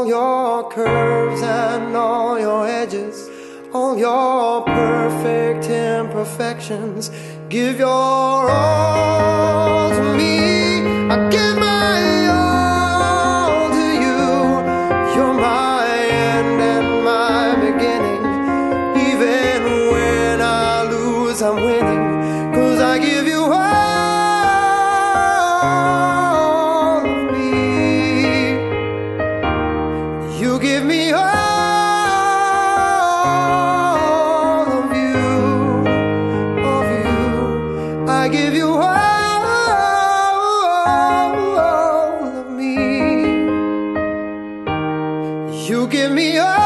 all your curves and all your edges, all your perfect imperfections. Give your all to me. I give my all to you. You're my end and my beginning. Even when I lose, I'm winning, 'cause I give you all of me. You give me all of you, of you. I give you all of me. You give me all